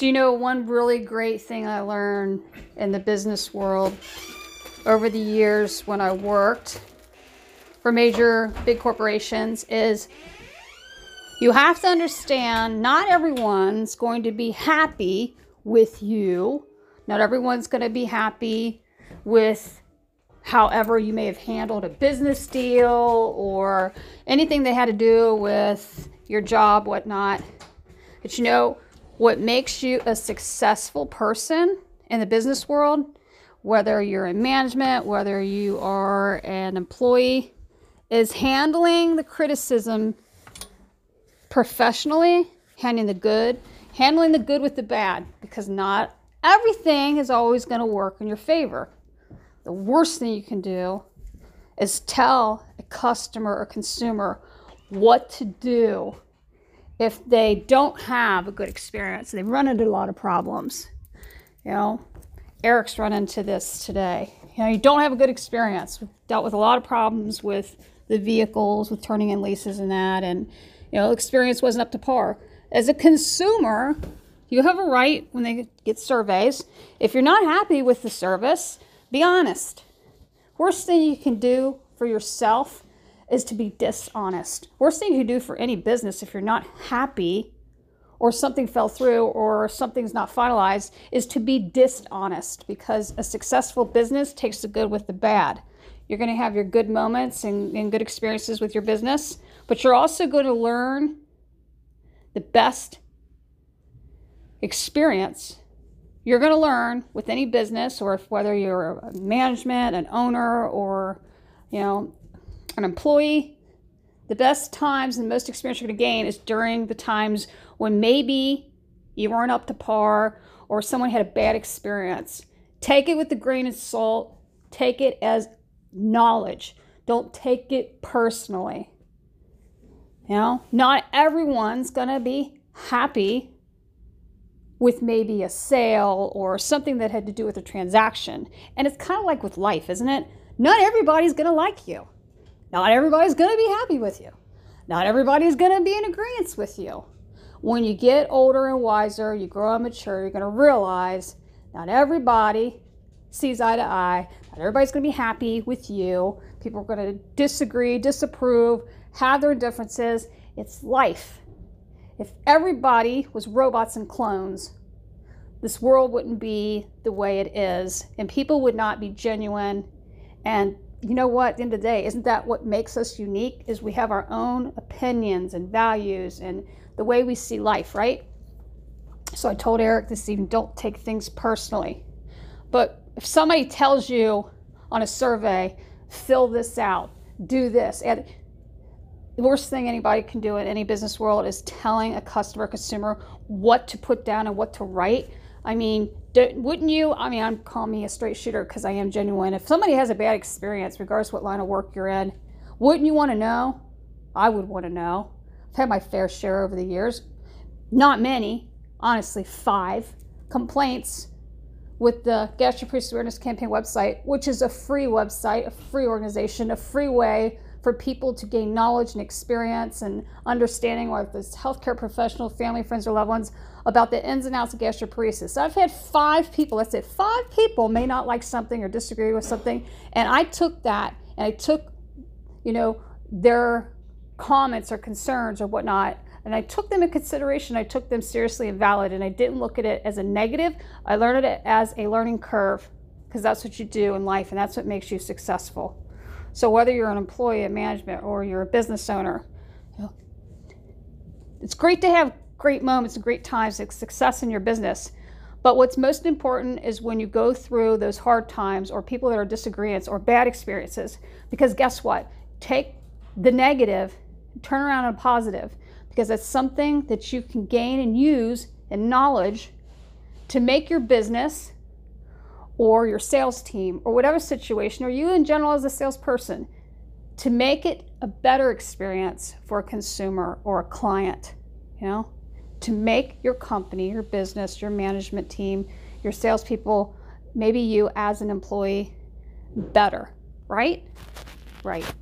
Do you know one really great thing I learned in the business world over the years when I worked for major big corporations is you have to understand not everyone's going to be happy with you. Not everyone's going to be happy with however you may have handled a business deal or anything that had to do with your job, whatnot. But you know, what makes you a successful person in the business world, whether you're in management, whether you are an employee, is handling the criticism professionally, handling the good with the bad, because not everything is always going to work in your favor. The worst thing you can do is tell a customer or consumer what to do if they don't have a good experience. They've run into a lot of problems. You know, Eric's run into this today. You know, you don't have a good experience. We've dealt with a lot of problems with the vehicles, with turning in leases and that, and you know, experience wasn't up to par. As a consumer, you have a right when they get surveys. If you're not happy with the service, be honest. Worst thing you can do for yourself is to be dishonest. Worst thing you can do for any business if you're not happy or something fell through or something's not finalized is to be dishonest, because a successful business takes the good with the bad. You're going to have your good moments and good experiences with your business, but you're also going to learn the best experience you're going to learn with any business, or whether you're a management, an owner, or you know, an employee. The best times and the most experience you're going to gain is during the times when maybe you weren't up to par or someone had a bad experience. Take it with a grain of salt. Take it as knowledge. Don't take it personally. You know, not everyone's going to be happy with maybe a sale or something that had to do with a transaction. And it's kind of like with life, isn't it? Not everybody's going to like you. Not everybody's going to be happy with you. Not everybody's going to be in agreement with you. When you get older and wiser, you grow and mature, you're going to realize not everybody sees eye to eye. Not everybody's going to be happy with you. People are going to disagree, disapprove, have their differences. It's life. If everybody was robots and clones, this world wouldn't be the way it is, and people would not be genuine. And you know what, at the end of the day, isn't that what makes us unique? Is we have our own opinions and values and the way we see life, right? So I told Eric this evening, don't take things personally. But if somebody tells you on a survey, fill this out, do this, and the worst thing anybody can do in any business world is telling a customer, consumer what to put down and what to write. I mean, wouldn't you? I mean, I'm calling me a straight shooter because I am genuine. If somebody has a bad experience, regardless what line of work you're in, wouldn't you want to know? I would want to know. I've had my fair share over the years. Not many, honestly, 5 complaints with the Gastroparesis Awareness Campaign website, which is a free website, a free organization, a free way for people to gain knowledge and experience and understanding, whether it's healthcare professional, family, friends, or loved ones, about the ins and outs of gastroparesis. So I've had 5 people, that's it, 5 people may not like something or disagree with something, and I took that and I took, you know, their comments or concerns or whatnot, and I took them in consideration. I took them seriously and valid, and I didn't look at it as a negative. I learned it as a learning curve, because that's what you do in life, and that's what makes you successful. So whether you're an employee in management or you're a business owner, you know, it's great to have great moments and great times of success in your business. But what's most important is when you go through those hard times or people that are disagreements or bad experiences, because guess what? Take the negative, turn around in a positive, because that's something that you can gain and use in knowledge to make your business or your sales team or whatever situation, or you in general as a salesperson, to make it a better experience for a consumer or a client, you know, to make your company, your business, your management team, your salespeople, maybe you as an employee, better, right? Right.